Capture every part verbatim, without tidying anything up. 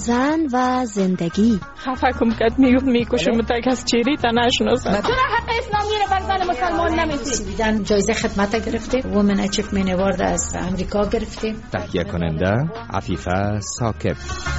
زن و زندگی. خفه کم کد میگفت میکشم تک از چیری تا نشناسم. چرا حق اسلامی رو بر زن مسلمان نمیدی؟ دیدن جایزه خدمت گرفتیم، وومن اچیومنت اوارد از امریکا گرفتیم. تهیه کننده عفیفه ثاقب.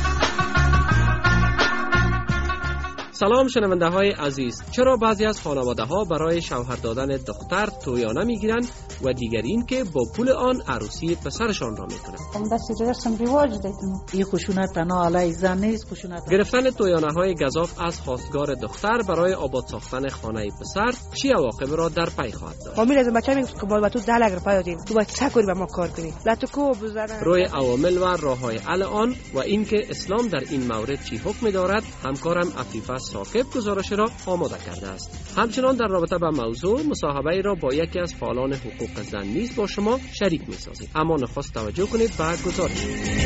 سلام شنونده های عزیز. چرا بعضی از خانواده ها برای شوهر دادن دختر تویانه می گیرند و دیگر این که با پول آن عروسی پسرشان را می کنند؟ دست رسم رواج دیدم. این خشونت تنها علیه زن نیست، خشونت گرفتن تویانه های گزاف از خواستگار دختر برای آباد ساختن خانه پسر چه عواقب را در پی خواهد داشت؟ ما میرزم بچه میگم که بال تو ده لک روپیه دادیم، تو باید چه کاری با ما کار کنی؟ لاتو کو بزنه. روی عوامل و راههای حل آن و اینکه اسلام در این مورد چی حکم دارد، همکارم عفیفه ثاقب گزارش را آماده کرده است. همچنان در رابطه با موضوع مصاحبه را با یکی از فعالان حقوق زن نیز با شما شریک می‌سازیم. اما نخست توجه کنید به گزارش.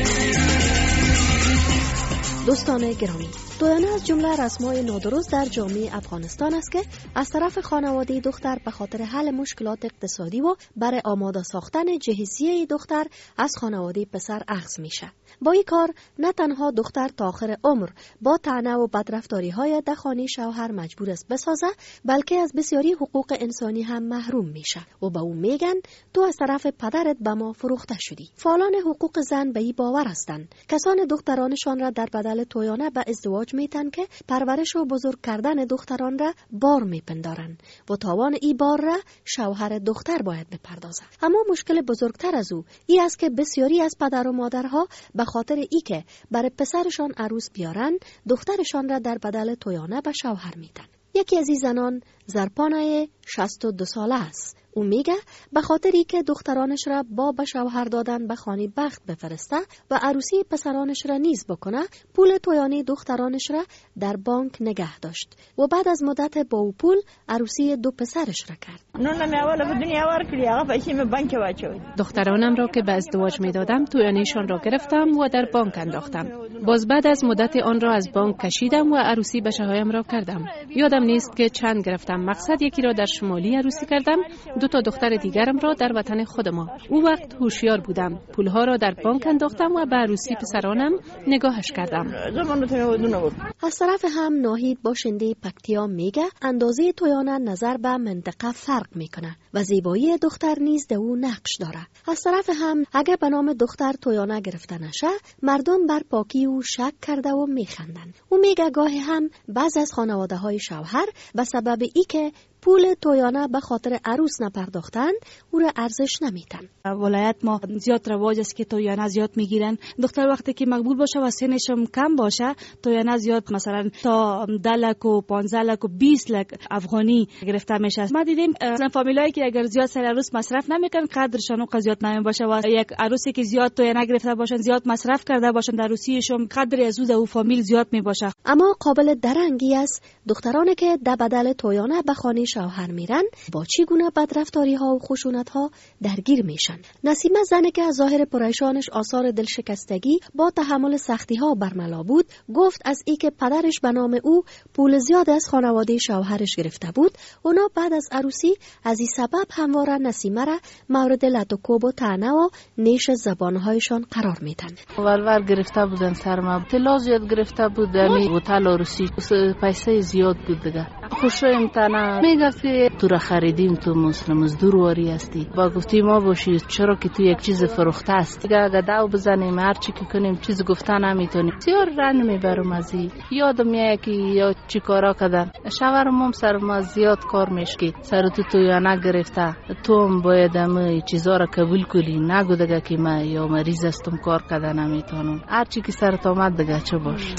دوستان گرامی، تویانه از جمله رسم‌های نادرست در جامعه افغانستان است که از طرف خانواده دختر به خاطر حل مشکلات اقتصادی و برای آماده ساختن جهیزیه دختر از خانواده پسر اخذ میشه. با این کار نه تنها دختر تا آخر عمر با طعنه و بدرفتاری‌های دخانی شوهر مجبور است بسازه، بلکه از بسیاری حقوق انسانی هم محروم میشه و به اون میگن تو از طرف پدرت به ما فروخته شدی. فعالان حقوق زن به این باور هستند کسان دخترانشان را در بدل تویانه به ازدواج میتن که پرورش و بزرگ کردن دختران را بار میپندارند و تاوان ای بار را شوهر دختر باید بپردازه. اما مشکل بزرگتر از او ای است که بسیاری از پدر و مادرها به خاطر ای که برای پسرشان عروس بیارن دخترشان را در بدل تویانه به شوهر میدن. یکی از این زنان زرپانه شصت و دو ساله است. او میگه به خاطر ای که دخترانش را با به شوهر دادن به خانه بخت بفرسته و عروسی پسرانش را نیز بکنه، پول تویانه دخترانش را در بانک نگه داشت و بعد از مدت با او پول عروسی دو پسرش را کرد. نون می اول به دنیا ور کړی، هغه پیسې می بانک واچوي. دخترانم را که به ازدواج می دادم تویانه‌شان را گرفتم و در بانک انداختم. باز بعد از مدت آن را از بانک کشیدم و عروسی بچه‌هایم را کردم. یادم نیست که چند گرفتم. مقصد یکی را در شمالی عروسی کردم، دو تا دختر دیگرم را در وطن خود ما. او وقت هوشیار بودم. پولها را در بانک انداختم و به عروسی پسرانم نگاهش کردم. از طرف هم ناهید باشنده پکتیا میگه اندازه تویانه نظر به منطقه فرق میکنه و زیبایی دختر نیز در او نقش داره. از طرف هم اگر به نام دختر تویانه گرفته نشه، مردم بر پاکی او شک کرده و میخندن. او میگه گاهی هم بعض از خانواده های شوهر به سبب ای که پول تویانه به خاطر عروس نپرداختند او را ارزش نمیتن. ولایت ما زیاد رواج است که تویانه زیاد میگیرن. دختر وقتی که مقبول باشه و سنش هم کم باشه تویانه زیاد مثلا تا ده لک و پانزده لک و بیست لک افغانی گرفته میشه. ما دیدیم مثلا فامیلایی که اگر زیاد سر عروس مصرف نمیکنن قدرشون و زیاد نمی باشه و یک عروسی که زیاد تویانه گرفته باشن زیاد مصرف کرده باشن در عروسیشون قدر از او فامیل زیاد می باشه. اما قابل درنگی است دخترانی که در بدل تویانه به خانه شوهر میرن با چگونه بدرفتاری ها و خشونت ها درگیر میشن. نسیمه زنی که از ظاهر پریشانش آثار دلشکستگی با تحمل سختی ها برملا بود گفت از ای که پدرش به نام او پول زیاد از خانواده شوهرش گرفته بود، اونا بعد از عروسی از این سبب همواره نسیمه را مورد لطوکوب و طعنه و نیش زبانهایشان قرار میدن. ولور گرفته بودن سرما، طلا زیاد گرفته بود، می هتل عروسی پیسه زیاد بود دیگه. خوش امتنا میگفت که تو را خریدیم، تو مسلم مزدور واری هستی، با گفتی ما باشی چرا که تو یک چیز فروخته است دیگه اگه داو بزنیم هر چی که کنیم چیز گفته نمیتونیم. بسیار رنج میبرم از این. یادم میاد که یا چی کارا کردن شوهرم هم سر ما زیاد کار میشکی سر تو تو یا نگرفته تو هم باید همه چیزا را قبول کنی، نگو دیگه که من یا مریض هستم کار کردن نمیتونم. هر چی که سرت آمد دیگه چه باش.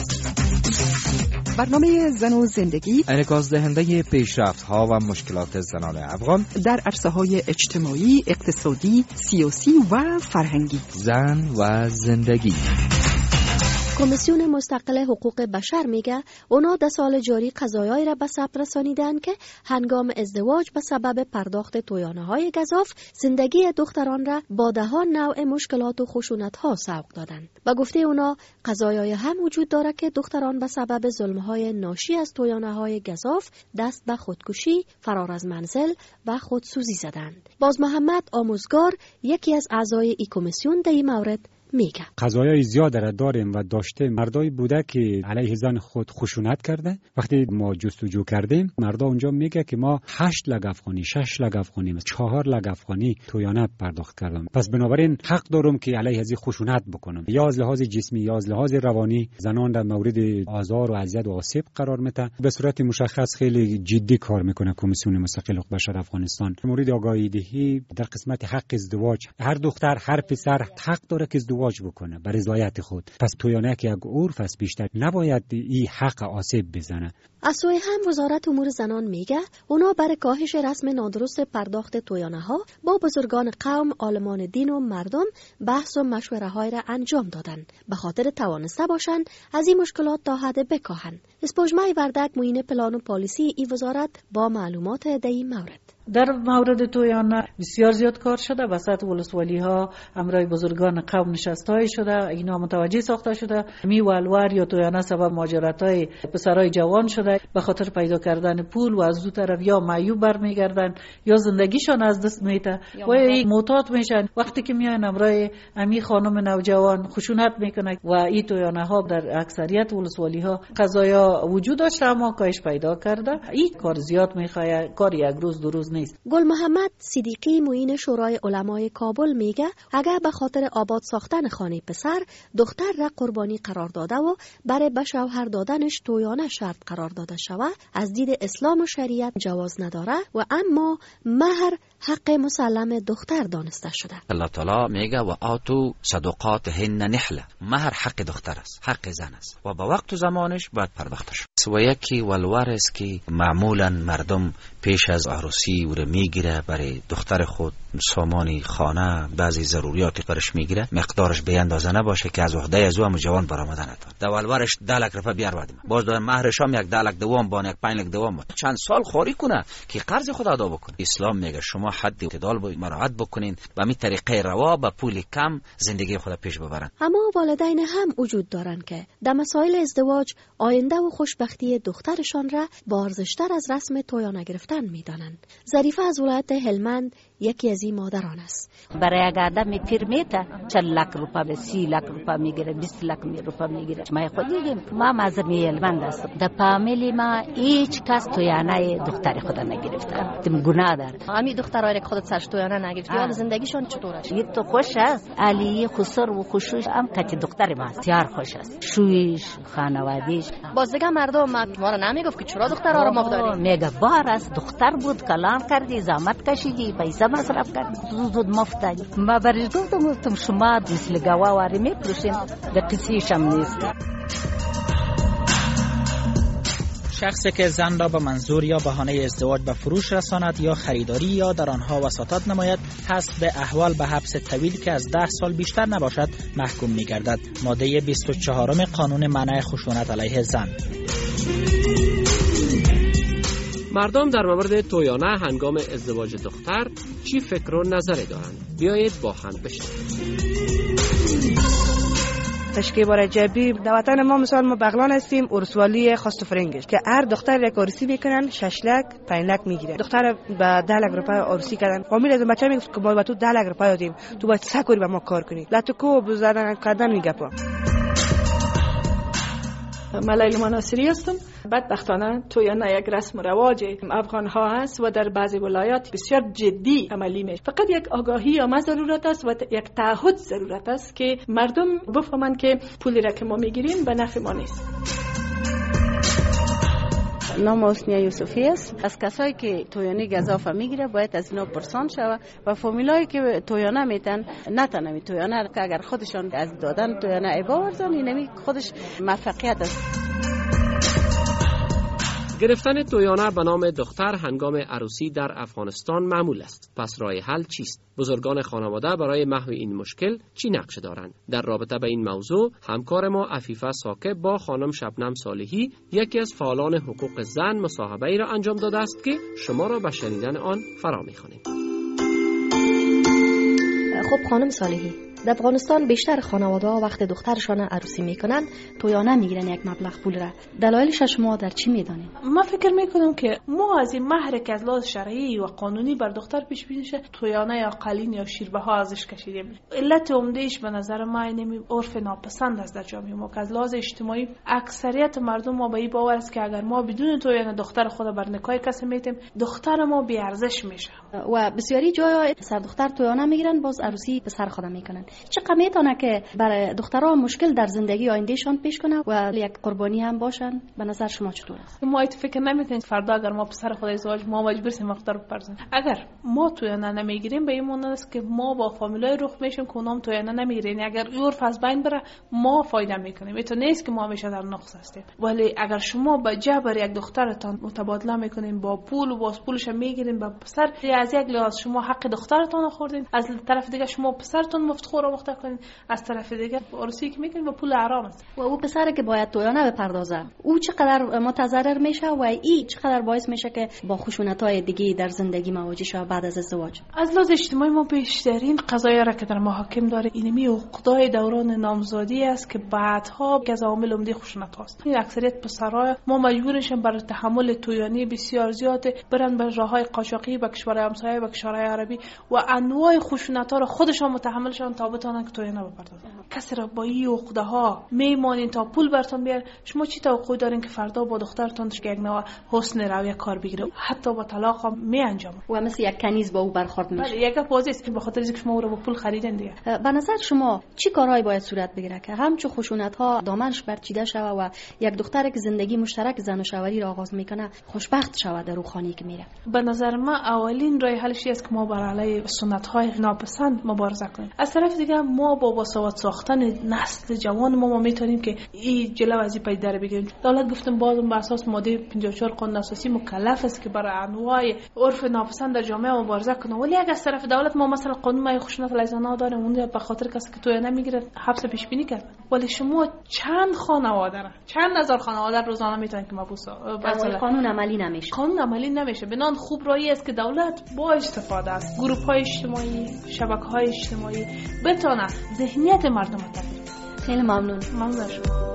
برنامه زن و زندگی انعکاس دهنده پیشرفت‌ها و مشکلات زنان افغان در عرصه‌های اجتماعی، اقتصادی، سیاسی و فرهنگی. زن و زندگی. کمیسیون مستقل حقوق بشر میگه اونا در سال جاری قضایایی را به ثبت رسانیدن که هنگام ازدواج به سبب پرداخت تویانه های گزاف زندگی دختران را با ده ها نوع مشکلات و خشونت ها سوق دادند. با گفته اونا قضایای هم وجود داره که دختران به سبب ظلم های ناشی از تویانه های گزاف دست به خودکشی، فرار از منزل و خودسوزی زدند. باز محمد آموزگار یکی از اعضای این کمیسیون در این مورد میگه. قضایای زیاد را داریم و داشته مردایی بوده که علیه زن خود خشونت کرده. وقتی ما جستجو کردیم مردا اونجا میگه که ما هشت لگ افغانی، شش لگ افغانی، چهار لگ افغانی تویانه پرداخت کردم. پس بنابراین حق دارم که علیه از خشونت بکنم، یا از لحاظ جسمی یا از لحاظ روانی زنان در مورد آزار و اذیت و آسیب قرار میده. به صورت مشخص خیلی جدی کار میکنه کمیسیون مستقل حقوق بشر افغانستان. مورد آگاهی دهی در قسمت حق ازدواج، هر دختر هر پسر حق داره که ازدواج بکنه بر رضایت خود. پس تویانه که یک عرف است بیشتر نباید این حق آسیب بزنه. از سوی هم وزارت امور زنان میگه اونا برای کاهش رسم نادرست پرداخت تویانه ها با بزرگان قوم، عالمان دین و مردم بحث و مشوره های را انجام دادن به خاطر توانسته باشن از این مشکلات تا حد بکاهن. اسپوجمای وردک معین پلان و پالیسی ای وزارت با معلومات در این مورد. در مورد تویانه بسیار زیاد کار شده. وسط ولسوالی ها امرای بزرگان قوم نشستای شده، اینا متوجه ساخته شده. می والوار یا تویانه سبب مهاجرت های پسرای جوان شده به خاطر پیدا کردن پول و از دو طرف یا معیوب برمیگردن یا زندگیشان از دست میته و این معتاد میشن. وقتی که میان امرای امی خانم نوجوان خشونت میکنه و این تویانه ها در اکثریت ولسوالی ها قضایا وجود داشته اما کاهش پیدا کرده. این کار زیاد میخواد، کار یک روز دو روز نیست. گل محمد صدیقی معین شورای علمای کابل میگه اگر به خاطر آباد ساختن خانه پسر دختر را قربانی قرار داده و برای به شوهر دادنش تویانه شرط قرار داده شود از دید اسلام و شریعت جواز نداره و اما مهر حق مسلم دختر دانسته شده. الله تعالی میگه و آتو صدقاتهن نحله، مهر حق دختر است، حق زن است و با وقت و زمانش باید پرداخته شود. و یکی ولوار است که معمولا مردم پیش از عروسی او را میگیره برای دختر خود سامان خانه بعضی ضروریات برش میگیره، مقدارش به اندازه نباشه که از عهده از او هم جوان برآمده نتونه. دولوارش ده لک روپیه بیار بدیم، باز دو مهرش هم یک ده لک دوام بان یک پنج لک دوام چند سال خوری کنه که قرض خود ادا بکنه. اسلام میگه شما حد اعتدال باید مراعات بکنین، به می طریقه روا با پول کم زندگی خود پیش ببرن. اما والدین هم وجود دارن که در مسائل ازدواج آینده و خوشبختی دخترشان را با ارزشتر از رسم تویانه گرفتن میدانند. ظریفه از ولایت هلمند یکی از این مادران است. برای یک آدم پیر میته چند لک روپا به سی لک روپا میگیره، بیست لک روپا میگیره. ما خود دیدیم، ما مذهبی هلمند هستم. در فامیلی ما هیچ کس تویانه دختر خود نگرفته. تیم گناه داره. همین دخترایی که خودت سرش تویانه نگرفت، حال زندگیشون چطوره؟ یه تو خوش است. علی خسر و خوشش هم کتی دختر ما تیار خوش است. شویش، خانواده‌اش. باز دیگه مردم ما رو نمیگفت که چرا دخترها رو مقداری؟ میگه بار است، دختر بود کلام کردی، زحمت کشیدی، پیسه مصرف کردی، زود زود مفتادی. ما برش گفتم گفتم شما مثل گواواری میپروشین، به قصیش هم نیست. شخصی که زن را به منظور یا بهانه ازدواج به فروش رساند یا خریداری یا در آنها وساطت نماید حسب احوال به حبس طویل که از ده سال بیشتر نباشد محکوم می‌گردد. ماده بیست و چهار قانون منع خشونت علیه زن. مردم در مورد تویانه هنگام ازدواج دختر چی فکر و نظری دارند؟ بیایید با هم بشنویم. تشکیل بار جبی در وطن ما مثال ما بغلان هستیم، ارسوالی خواست فرنگش که هر دختر یک عروسی میکنن شش لک پنج لک میگیره. دختر به ده لک روپیه عروسی کردن. فامیل از بچه میگفت که ما با تو ده لک روپیه دادیم، تو باید سکوری به ما کار کنی. لاتو کو بزدن کردن میگپا. من لیلا مناصری هستم. بدبختانه تویانه یک رسم و رواج افغان ها است و در بعضی ولایات بسیار جدی عملی میشه. فقط یک آگاهی آمد ضرورت است و یک تعهد ضرورت است که مردم بفهمند که پولی را که ما میگیریم به نفع ما نیست. نام حسنیه یوسفی است. از کسایی که تویانه گزافه میگیره باید از اینا پرسان شود و فامیلایی که تویانه میتن نتن می تویانه که اگر خودشان از دادن تویانه عیبا ورزن اینمی خودش موفقیت است. گرفتن تویانه به نام دختر هنگام عروسی در افغانستان معمول است. پس راه حل چیست؟ بزرگان خانواده برای محو این مشکل چی نقشه دارند؟ در رابطه به این موضوع همکار ما عفیفه ساکب با خانم شبنم صالحی یکی از فعالان حقوق زن مصاحبه‌ای را انجام داده است که شما را به شنیدن آن فرا می‌خوانیم. خب خانم صالحی، در افغانستان بیشتر خانواده‌ها وقت دخترشان عروسی میکنن تویانه میگیرن یک مبلغ پول را. دلایلش شما در چی میدانید؟ من فکر میکنم که ما از این مهر که از لحاظ شرعی و قانونی بر دختر پیش بینی شه تویانه یا قلین یا شیربه ها ازش کشیدیم. علت عمدهش به نظر ما اینه عرف ناپسند است در جامعه ما که از لحاظ اجتماعی اکثریت مردم ما به این باور است که اگر ما بدون تویانه دختر خود بر نکاح کسی میتیم دختر ما بی ارزش میشه. و بسیاری جای سر دختر تویانه میگیرن باز عروسی پسر خود میکنن. چقدر میتونه که برای دخترها مشکل در زندگی آیندهشان پیش کنه و یک قربانی هم باشن؟ به نظر شما چطور است؟ ما ایت فکر نمیکنیم فردا اگر ما پسر خود ازدواج ما مجبور سیم دختر بپرزیم. اگر ما تویانه نمیگیریم به این معنی است که ما با فامیلای رخ میشیم که اونام تویانه نمیگیرن. اگر عرف از بین بره ما فایده میکنیم. این تو نیست که ما همیشه در نقص هستیم. ولی اگر شما با جبر یک دخترتان متبادله میکنین با پول و با پولش میگیرین با پسر، از یک لحاظ شما حق دخترتان خوردین، از طرف دیگه شما پسرتون مفتخور و مختار کنین، از طرف دیگه عروسی که میکنین با پول حرام است. و او پسر که باید تویانه بپردازه او چقدر متضرر میشه و این چقدر باعث میشه که با خشونت‌های دیگه در زندگی مواجه شه بعد از ازدواج؟ از لحاظ اجتماعی ما بیشترین قضایا را که در محاکم داره اینمی عقدای دوران نامزادی است که بعدها از عوامل عمده خشونت هاست. این اکثریت پسرها ما مجبور میشیم برای تحمل تویانی بسیار زیاد برن به راههای قاچاقی به کشورهای همسایه و کشورهای عربی و انواع خشونت ها را خودشان متحملشان تا بتونن که تویانه بپردازن. کسی را با این عقده ها میمانین تا پول براتون بیار. شما چی توقع دارین که فردا با دخترتون که یک نوع حسن روی کار بگیره؟ حتی با طلاق هم می انجام و مثل یک کنیز با او برخورد میشه. بله، یک بازی است که به خاطر اینکه شما او را با پول خریدین دیگه. به نظر شما چی کارهایی باید صورت بگیره که همچون خشونت ها دامنش برچیده شوه و یک دختر که زندگی مشترک زن و شوهری را آغاز میکنه خوشبخت شوه در روخانی که میره؟ به نظر من اولین راه حلش است که ما بر علیه سنت های ناپسند مبارزه کنیم. از طرف دیگه ما با باسواد ساختن نسل جوان ما, ما میتونیم که این جلو از این پای در بگیریم. دولت گفتم بازم بر اساس ماده پنجاه و چهار قانون اساسی مکلف است که برای انواع عرف ناپسند در جامعه مبارزه کنه. ولی اگر از طرف دولت ما مثلا قانون مای خشونت علیه زنان داریم اون به خاطر کسی که توی نمیگیره حبس پیش بینی کرد. ولی شما چند خانواده را چند هزار خانواده روزانه میتونن که مبوسا قانون عملی نمیشه. قانون عملی نمیشه. بنان خوب رایی است که دولت با استفاده از گروه های اجتماعی، شبکه های اجتماعی بتونه ذهنیت مردم رو تغییر بده. خیلی ممنون. ممنون شما.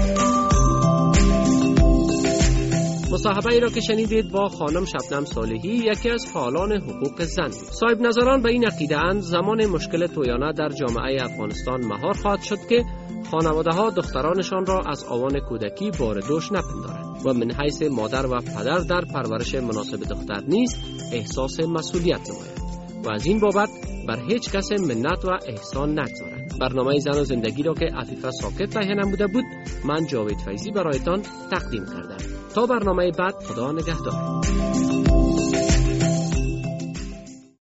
مصاحبه ای را که شنیدید با خانم شبنم صالحی، یکی از فعالان حقوق زن. صاحب نظران به این عقیده اند زمان مشکل تویانه در جامعه افغانستان مهار خواهد شد که خانواده ها دخترانشان را از آوان کودکی بار دوش نپندارند و من حیث مادر و پدر در پرورش مناسب دختر نیز احساس مسئولیت نمایند و از این بابت بر هیچ کس منت و احسان نگذارند. برنامه زن و زندگی را که عفیفه ساکت تهیه نموده بود من جاوید فیضی برایتان تقدیم کردم. تا برنامه بعد خدا نگهدار.